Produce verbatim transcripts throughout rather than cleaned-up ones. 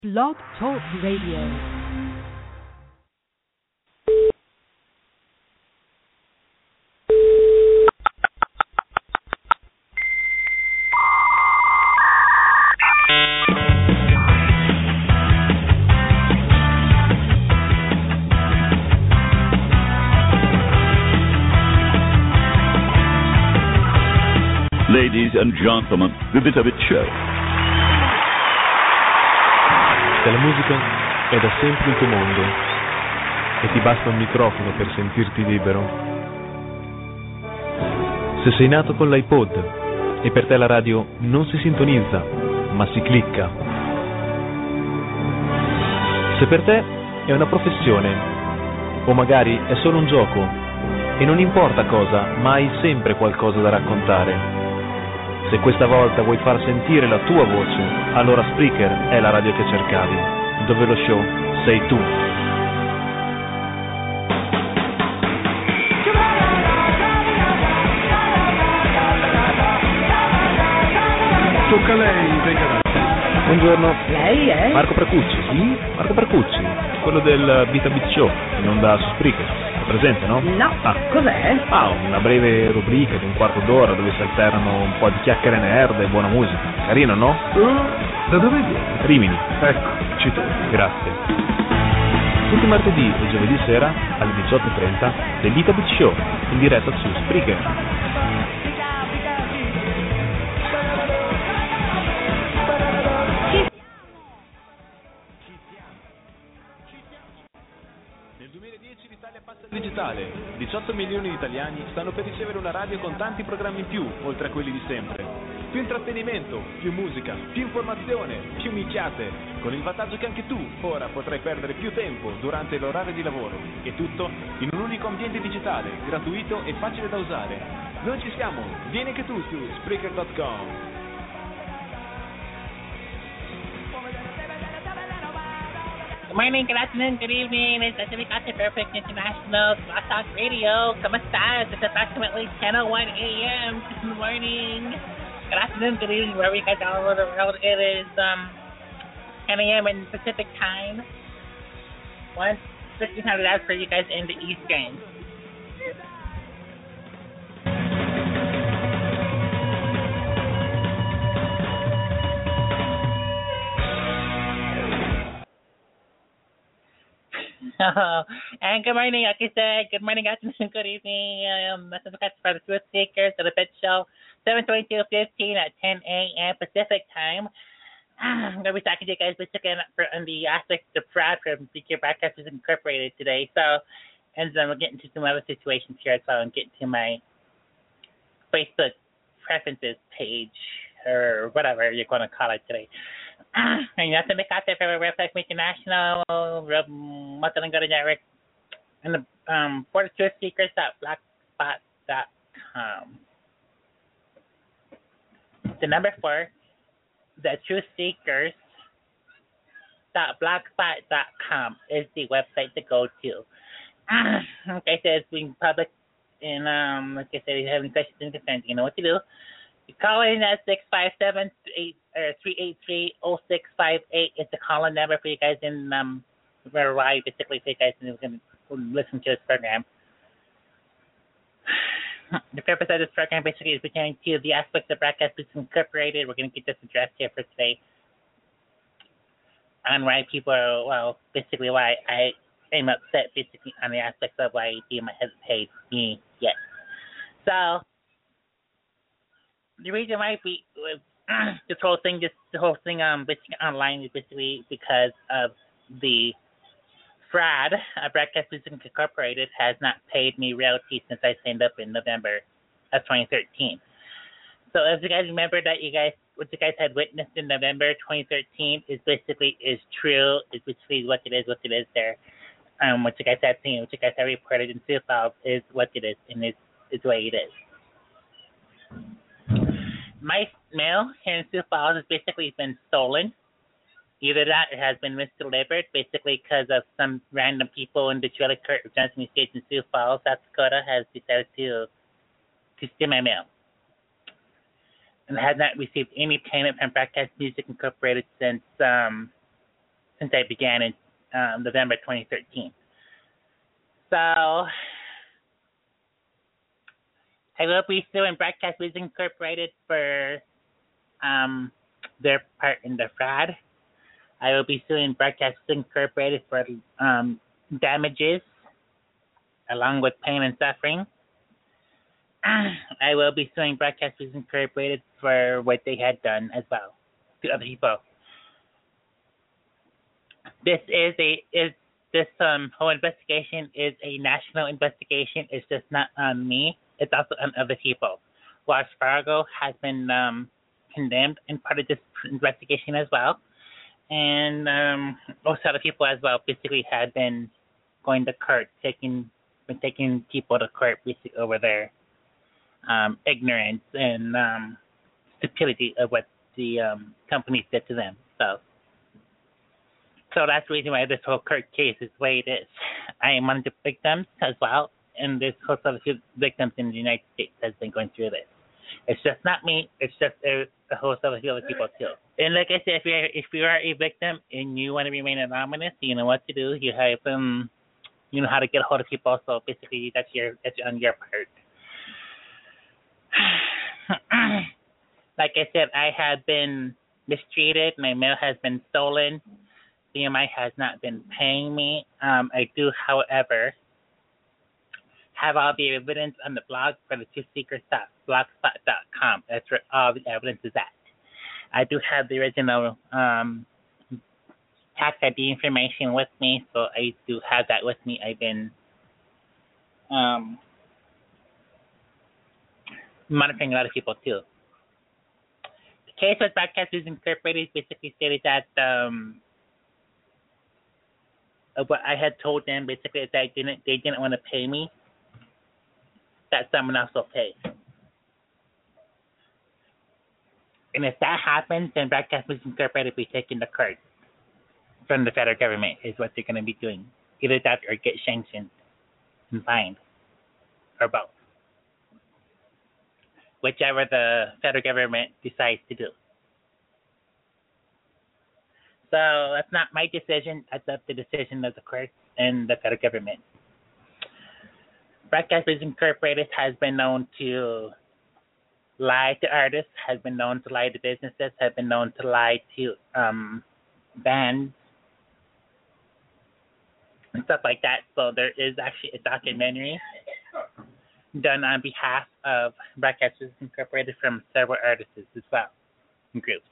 Blog Talk Radio. Ladies and gentlemen, the Bit-A-Bit Show. Se la musica è da sempre il tuo mondo e ti basta un microfono per sentirti libero, se sei nato con l'iPod e per te la radio non si sintonizza ma si clicca, se per te è una professione o magari è solo un gioco e non importa cosa, ma hai sempre qualcosa da raccontare, se questa volta vuoi far sentire la tua voce, allora Spreaker è la radio che cercavi, dove lo show sei tu. Tocca a lei, venga. Buongiorno. Lei è? Marco Pracucci. Sì? Marco Pracucci, quello del Bit-A-Bit Show, in onda su Spreaker. È presente, no? No. Ah. Cos'è? Ah, una breve rubrica di un quarto d'ora dove si alternano un po' di chiacchiere nerd e buona musica. Carino, no? Uh, da dove vieni? Rimini. Ecco, ci torno. Grazie. Tutti i martedì e giovedì sera alle diciotto e trenta del Bit-A-Bit Show in diretta su Spreaker. Digitale. diciotto milioni di italiani stanno per ricevere una radio con tanti programmi in più, oltre a quelli di sempre. Più intrattenimento, più musica, più informazione, più minchiate. Con il vantaggio che anche tu ora potrai perdere più tempo durante l'orario di lavoro. E tutto in un unico ambiente digitale, gratuito e facile da usare. Noi ci siamo, vieni anche tu su Spreaker punto com. Good morning, good afternoon, good evening. It's Pacific Perfect International Blog Talk Radio. ¿Cómo estás? It's approximately ten oh one a.m. Good morning. Good afternoon, good evening, wherever you guys are all over the world. It is um, ten a.m. in Pacific time. one fifteen hundred hours for you guys in the Eastern. And good morning, like I said, good morning, afternoon, good evening. Um, this is for the Truth Seekers of the Bit Show, seven twenty-two fifteen at ten a.m. Pacific time. I'm going to be talking to you guys basically on the aspect of fraud from B K Broadcasters Incorporated today. So, and then we'll get into some other situations here as well and get to my Facebook preferences page or whatever you're going to call it today. And that's the Mikate for Reflex International, Matalan Gata Network, and the um, for the truth seekers dot blogspot dot com. The number four, the truth seekers dot blogspot dot com is the website to go to. Like I said, it's being public, and um, like I said, if you have any questions and concerns, you know what to do. You call in at six five seven, three eight three, oh six five eight. It's the call-in number for you guys in um, Hawaii, basically, for you guys can listen to this program. The purpose of this program basically is pertaining to the aspects of Broadcast Boots Incorporated. We're going to get this addressed here for today. On why people are, well, basically why I am upset, basically, on the aspects of why D M I hasn't paid me yet. So, the reason why we uh, this whole thing, this the whole thing, um, basically online is basically because of the fraud. Uh, Broadcast Boots Incorporated has not paid me royalties since I signed up in November of twenty thirteen. So, as you guys remember that you guys, what you guys had witnessed in November twenty thirteen is basically is true. Is basically what it is, what it is there. Um, what you guys have seen, what you guys have reported in Seal Files is what it is, and is is the way it is. My mail here in Sioux Falls has basically been stolen. Either that or has been misdelivered, basically because of some random people in the Trailer Court of Johnson Estates in Sioux Falls, South Dakota, has decided to to steal my mail. And has not received any payment from Broadcast Music Incorporated since um since I began in um, November twenty thirteen. So I will be suing Broadcast News Incorporated for um, their part in the fraud. I will be suing Broadcast News Incorporated for um, damages, along with pain and suffering. I will be suing Broadcast News Incorporated for what they had done as well to other people. This is a is this um whole investigation is a national investigation. It's just not on me. It's also on other people. Wells Fargo has been um, condemned in part of this investigation as well, and um, most other people as well basically had been going to court, taking been taking people to court basically over their um, ignorance and um, stupidity of what the um, companies did to them. So. So that's the reason why this whole court case is the way it is. I am one of the victims as well, and there's also a few victims in the United States that's been going through this. It's just not me. It's just a, a whole lot of other people too. And like I said, if you're if you are a victim and you want to remain anonymous, you know what to do. You have um, you know how to get a hold of people. So basically, that's your that's on your part. Like I said, I have been mistreated. My mail has been stolen. B M I has not been paying me. Um, I do, however, have all the evidence on the blog for the Two Secrets dot blogspot dot com. That's where all the evidence is at. I do have the original um, tax I D information with me, so I do have that with me. I've been um, monitoring a lot of people too. The case with Broadcast News Incorporated basically stated that um, what I had told them basically is that I didn't, they didn't want to pay me, that someone else will pay. And if that happens, then Broadcast News Incorporated will be taken to court from the federal government, is what they're going to be doing. Either that or get sanctioned and fined, or both. Whichever the federal government decides to do. So that's not my decision. That's up to the decision of the courts and the federal government. Broadcast News Incorporated has been known to lie to artists, has been known to lie to businesses, has been known to lie to um, bands and stuff like that. So there is actually a documentary done on behalf of Broadcast News Incorporated from several artists as well, and groups.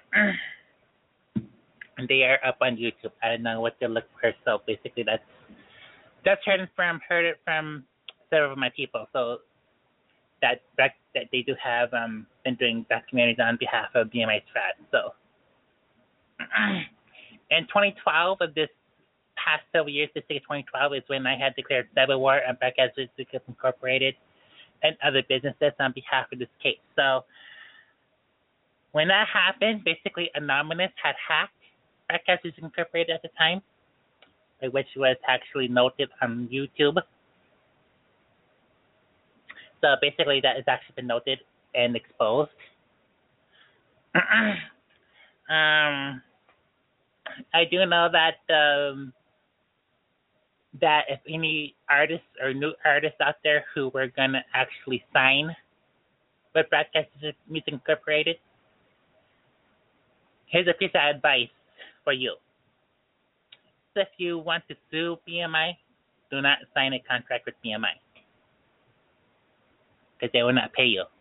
And they are up on YouTube. I don't know what to look for. So basically, that's that's heard from heard it from several of my people. So that that, that they do have um been doing documentaries on behalf of B M I's fraud. So in twenty twelve, of this past several years, this year twenty twelve is when I had declared civil war on Broadcast News Incorporated and other businesses on behalf of this case. So when that happened, basically Anonymous had hacked Broadcast News Incorporated at the time, which was actually noted on YouTube. So basically that has actually been noted and exposed. um, I do know that um, that if any artists or new artists out there who were going to actually sign with Broadcast News Incorporated, here's a piece of advice for you. If you want to sue B M I, do not sign a contract with B M I, because they will not pay you.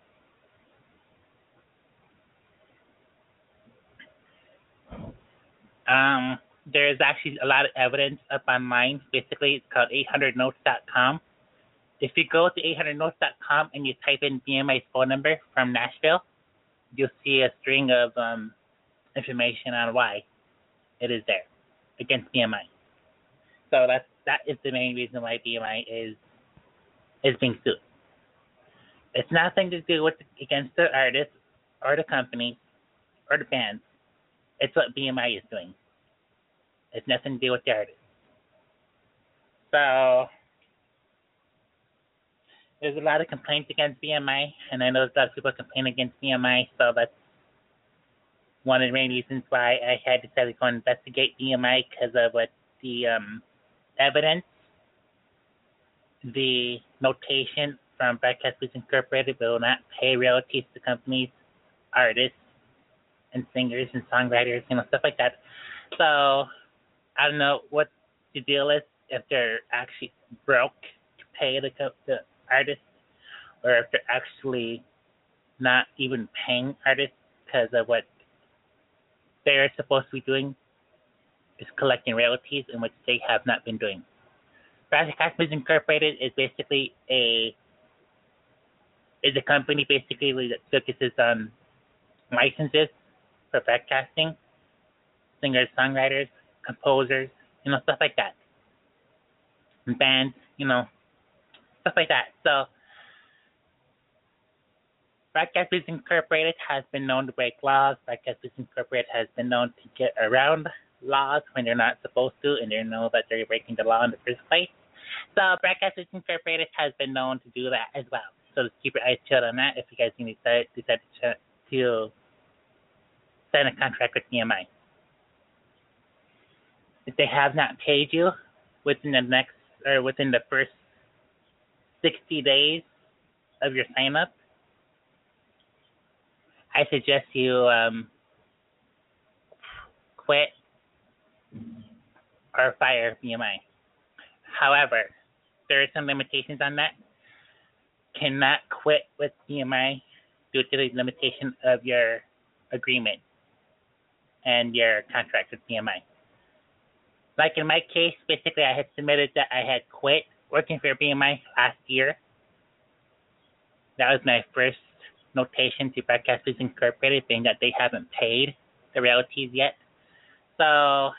Um, there is actually a lot of evidence up online. Basically, it's called eight hundred notes dot com. If you go to eight hundred notes dot com and you type in B M I's phone number from Nashville, you'll see a string of um, information on why it is there against B M I. So that's that is the main reason why B M I is is being sued. It's nothing to do with against the artists or the company or the bands. It's what B M I is doing. It's nothing to do with the artists. So there's a lot of complaints against B M I, and I know there's a lot of people complaining against B M I. So that's one of the main reasons why I had decided to go investigate B M I because of what the um, evidence, the notation from Broadcast Blues Incorporated will not pay royalties to companies, artists, and singers and songwriters, you know, stuff like that. So I don't know what the deal is, if they're actually broke to pay the, the artists, or if they're actually not even paying artists because of what they're supposed to be doing is collecting royalties, in which they have not been doing. Broadcast Blues Incorporated is basically a is a company basically that focuses on licenses for broadcasting, singers, songwriters, composers, you know, stuff like that. And bands, you know, stuff like that. So Broadcast Blues Incorporated has been known to break laws. Broadcast Blues Incorporated has been known to get around laws when they're not supposed to, and they know that they're breaking the law in the first place. So Broadcast Blues Incorporated has been known to do that as well. So just keep your eyes peeled on that if you guys decide, decide to, to sign a contract with B M I. If they have not paid you within the next or within the first sixty days of your sign up, I suggest you um, quit or fire B M I. However, there are some limitations on that. Cannot quit with B M I due to the limitation of your agreement and your contract with B M I. Like in my case, basically I had submitted that I had quit working for B M I last year. That was my first notation to Broadcast Blues Incorporated, being that they haven't paid the royalties yet. So I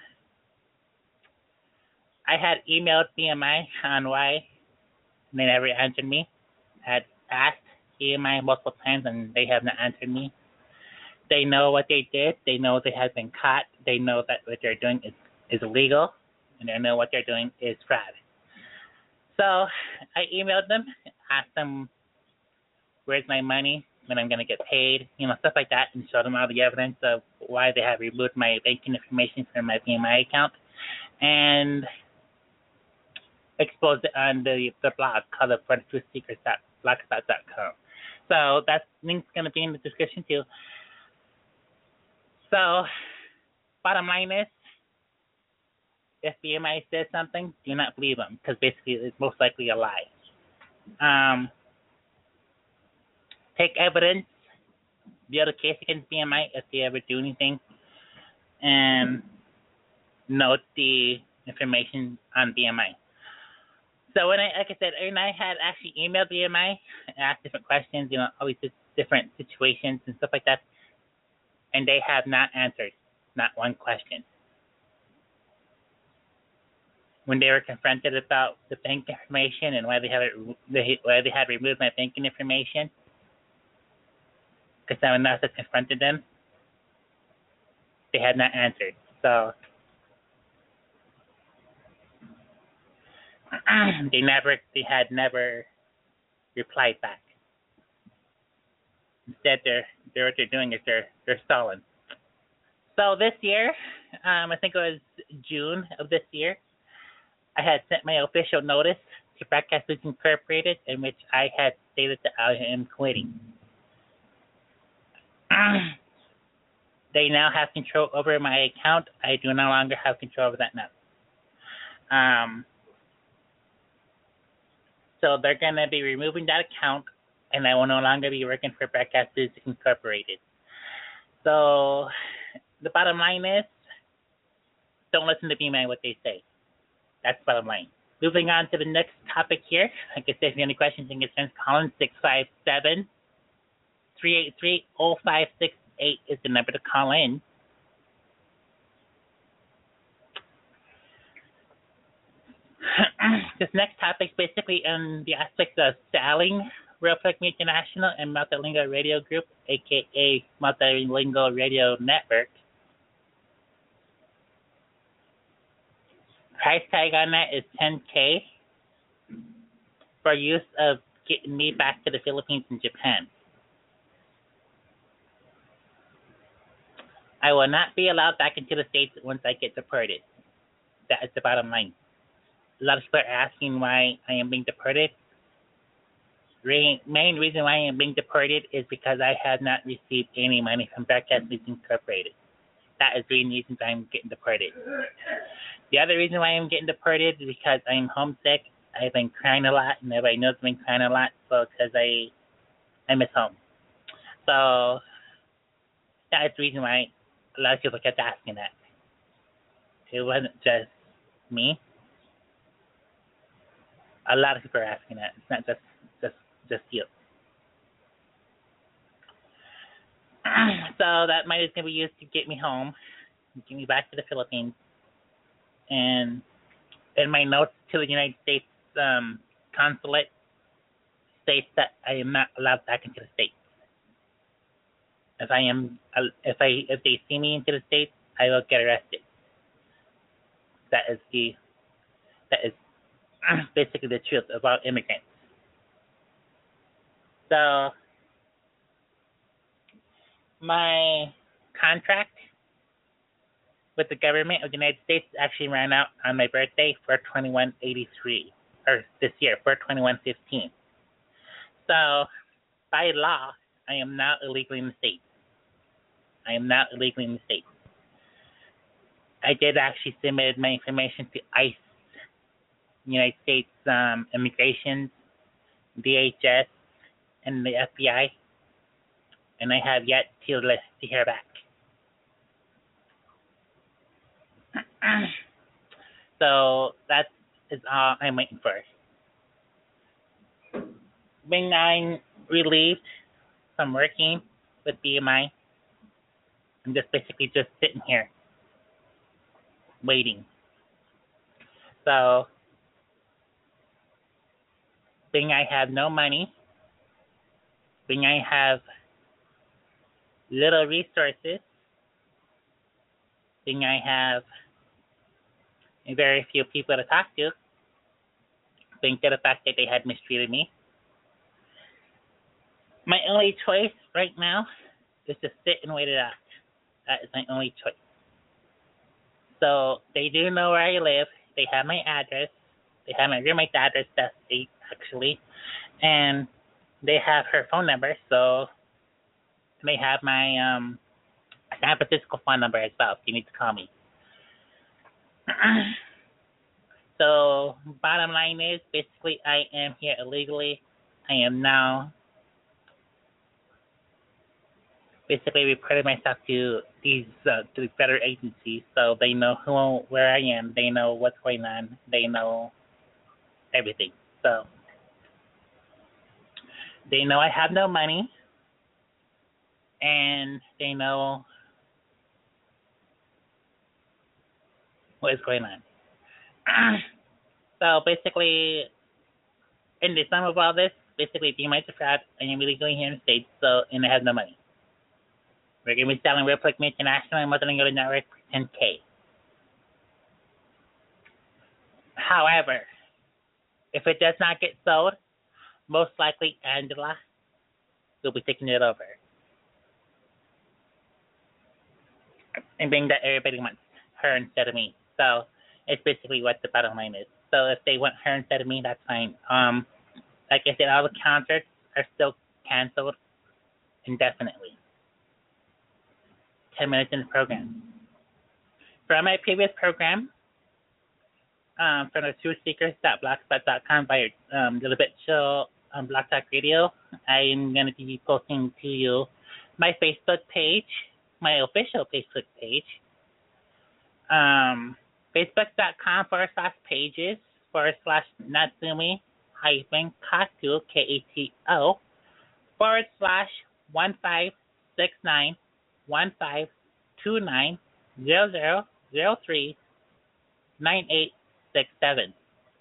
had emailed B M I on why, and they never answered me. I had asked B M I multiple times, and they have not answered me. They know what they did. They know they have been caught. They know that what they're doing is, is illegal, and they know what they're doing is fraud. So I emailed them, asked them, where's my money, when I'm going to get paid, you know, stuff like that, and showed them all the evidence of why they have removed my banking information from my B M I account, and exposed it on the, the blog called the truth secrets dot blogspot dot com. So that link's going to be in the description too. So, bottom line is, if B M I says something, do not believe them, because basically it's most likely a lie. Um, take evidence, build a case against B M I if they ever do anything, and note the information on B M I. So when I, like I said, when I had actually emailed B M I and asked different questions, you know, always different situations and stuff like that, and they have not answered, not one question. When they were confronted about the bank information and why they had it, why they had removed my banking information, because someone else had confronted them, they had not answered. So they never, they had never replied back. Instead, they're, they're what they're doing is they're they're stalling. So this year, um, I think it was June of this year, I had sent my official notice to Broadcast Blues Incorporated, in which I had stated that I am quitting. They now have control over my account. I do no longer have control over that now. Um, so they're going to be removing that account, and I will no longer be working for Broadcast Blues Incorporated. So the bottom line is, don't listen to B M I what they say. That's the bottom line. Moving on to the next topic here. Like I said, if you have any questions and concerns, call in six five seven, three eight three, zero five six eight is the number to call in. This next topic is basically on the aspects of selling Real Click International and Multilingual Radio Group, aka Multilingual Radio Network. Price tag on that is ten K for use of getting me back to the Philippines and Japan. I will not be allowed back into the States once I get deported. That is the bottom line. A lot of people are asking why I am being deported. The main reason why I am being deported is because I have not received any money from Broadcast News Incorporated. That is the reason why I'm getting deported. The other reason why I'm getting deported is because I'm homesick. I've been crying a lot, and everybody knows I've been crying a lot, so because I, I miss home. So that is the reason why a lot of people kept asking that. It wasn't just me. A lot of people are asking that. It's not just just just you. So that money is going to be used to get me home, get me back to the Philippines, and in my notes to the United States um, consulate states that I am not allowed back into the States. If I am, if I if they see me into the States, I will get arrested. That is the that is basically the truth about immigrants. So my contract with the government of the United States actually ran out on my birthday for twenty-one eighty-three, or this year for twenty-one fifteen. So by law, I am now illegally in the States. I am now illegally in the States. I did actually submit my information to ICE, United States um, Immigration, D H S, and the F B I, and I have yet to list to hear back. So that is all I'm waiting for. When I'm relieved from working with B M I, I'm just basically just sitting here waiting. So being I have no money, being I have little resources, being I have very few people to talk to, being to the fact that they had mistreated me, my only choice right now is to sit and wait it out. That is my only choice. So they do know where I live. They have my address. They have my roommate's address, that's eight actually, and they have her phone number. So they have my um, San Francisco phone number as well. If you need to call me. So bottom line is, basically, I am here illegally. I am now basically reporting myself to these uh, to the federal agencies, so they know who, where I am. They know what's going on. They know everything. So they know I have no money, and they know what is going on. So basically, in the sum of all this, basically, be my fraud. I am really going here in the States, so and I have no money. We're going to be selling Republic International and Motherland Golden Network for ten K. However, if it does not get sold, most likely Angela will be taking it over. And being that everybody wants her instead of me. So it's basically what the bottom line is. So if they want her instead of me, that's fine. Um, like I said, all the concerts are still canceled indefinitely. Ten minutes in the program. From my previous program, um, from the truth seekers dot blogspot dot com by um, Little Bit Show on Blog Talk Radio, I am going to be posting to you my Facebook page, my official Facebook page, um, facebook.com forward slash pages forward slash Natsumi hyphen Kato, K A T O, forward slash one five six nine one five two nine zero zero zero three nine eight six seven.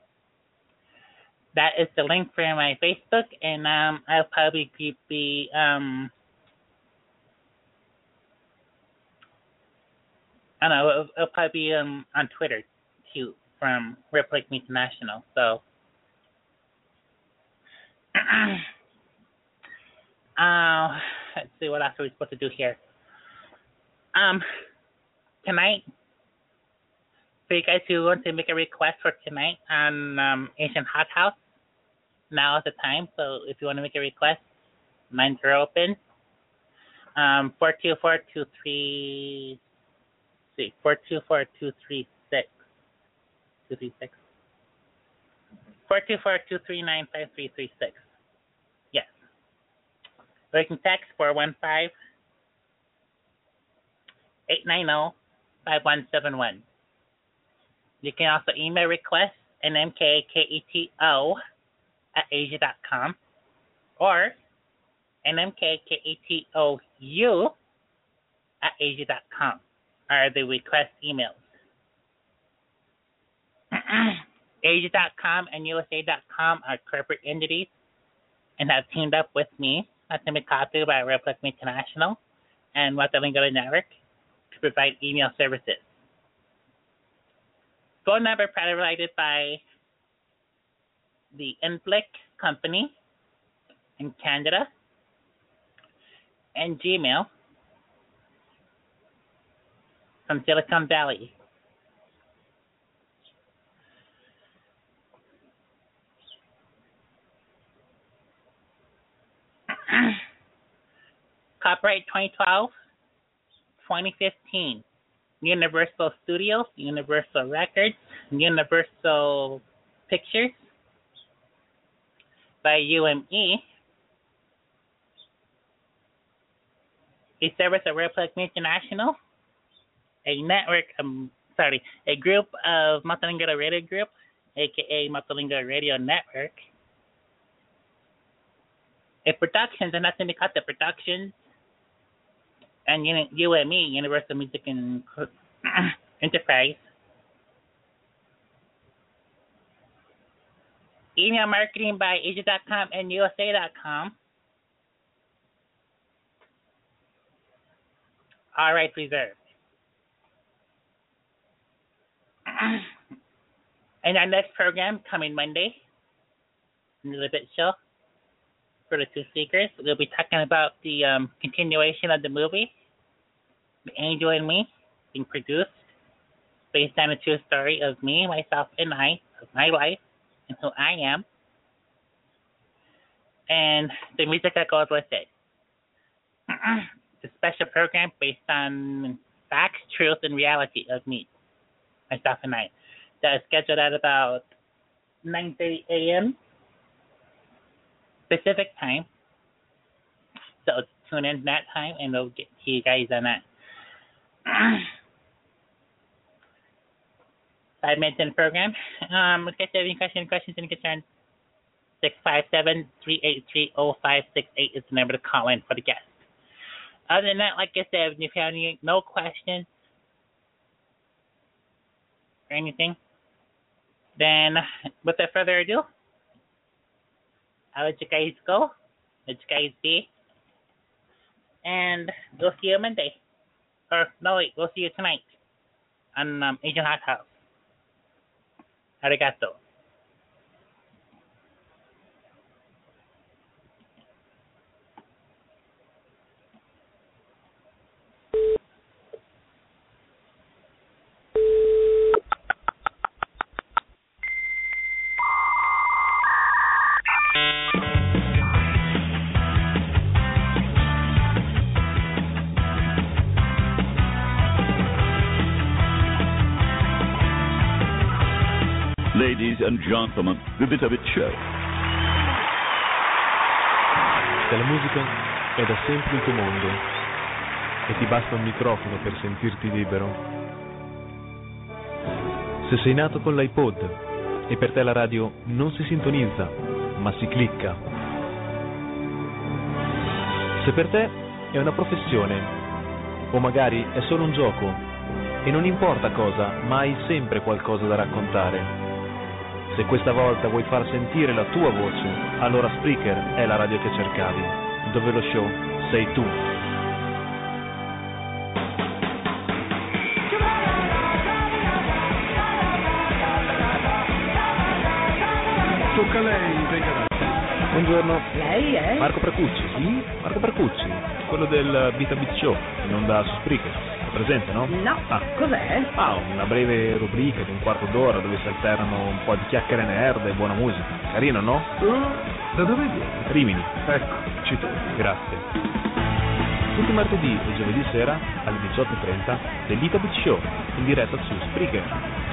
That is the link for my Facebook, and um, I'll probably be um, I don't know, it'll, it'll probably be um, on Twitter too, from Republic International. So, uh, let's see what else are we supposed to do here. Uh, Um, tonight, for you guys who want to make a request for tonight on um, Asian Hot House, now is the time. So if you want to make a request, lines are open. Um, four two four two three see four two four two three six two three six four two four two three nine five three three six. Yes. Or you can text four one five eight nine zero five one seven one. You can also email request n m k k e t o at asia dot com or n m k k e t o u at asia dot com are the request emails. asia dot com and u s a dot com are corporate entities and have teamed up with me, Matsumi Kato by Replex International and Watalingo Network to provide email services. Phone number provided by the Inflick Company in Canada and Gmail from Silicon Valley. Copyright twenty twelve twenty fifteen. Universal Studios, Universal Records, Universal Pictures by U M E. A service of Replex International, a network, um, sorry, a group of Matalingo Radio Group, aka Matalingo Radio Network. A Productions, and that's Indicata Productions, and U M E, Universal Music and Enterprise. Email marketing by asia dot com and u s a dot com. All rights reserved. And our next program coming Monday, in the Little Bit Show, for the two speakers, we'll be talking about the um, continuation of the movie, The Angel and Me, being produced based on a true story of me, myself, and I, of my life, and who I am, and the music that goes with it. It's a special program based on facts, truth, and reality of me, myself, and I. That is scheduled at about nine thirty a.m. Pacific time. So tune in that time, and we'll get to you guys on that. Five minutes in the program. Um, if you have any questions, questions, and concerns, six five seven, three eight three, zero five six eight is the number to call in for the guest. Other than that, like I said, if you have any, no questions or anything, then without further ado, I'll let you guys go, let you guys be, and we'll see you Monday. Or, no, wait, we'll see you tonight on um, Asian Hot House. Arigato. Ladies and gentlemen, the Vitabit Show. Se la musica è da sempre il tuo mondo e ti basta un microfono per sentirti libero, se sei nato con l'iPod e per te la radio non si sintonizza ma si clicca, se per te è una professione o magari è solo un gioco e non importa cosa, ma hai sempre qualcosa da raccontare, se questa volta vuoi far sentire la tua voce, allora Spreaker è la radio che cercavi, dove lo show sei tu. Tocca a lei, venga. Buongiorno. Lei è? Marco Precucci. Sì? Marco Precucci, quello del Vita Beat Show, in onda su Spreaker. È presente, no? No, Ah. cos'è? Ah, una breve rubrica di un quarto d'ora dove si alternano un po' di chiacchiere nerd e buona musica. Carino, no? Uh, da dove vieni? Rimini. Ecco, ci torno. Grazie. Tutti i martedì e giovedì sera alle diciotto e trenta The Little Bit Show in diretta su Spreaker.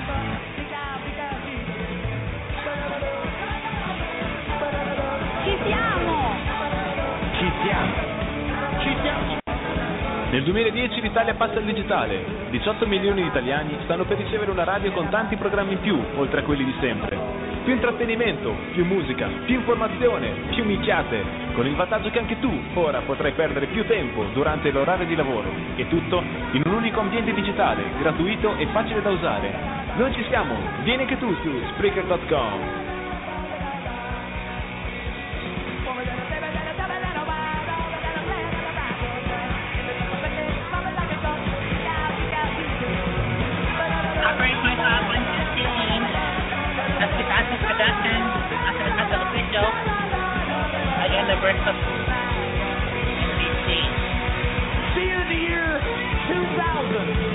Ci siamo! Ci siamo. Ci siamo. Nel duemiladieci l'Italia passa al digitale. diciotto milioni di italiani stanno per ricevere una radio con tanti programmi in più, oltre a quelli di sempre. Più intrattenimento, più musica, più informazione, più minchiate. Con il vantaggio che anche tu ora potrai perdere più tempo durante l'orario di lavoro. E tutto in un unico ambiente digitale, gratuito e facile da usare. Noi ci siamo, vieni anche tu su Spreaker punto com. Production, after the Hustle Official, again the birth of N B C. See you in the year two thousand.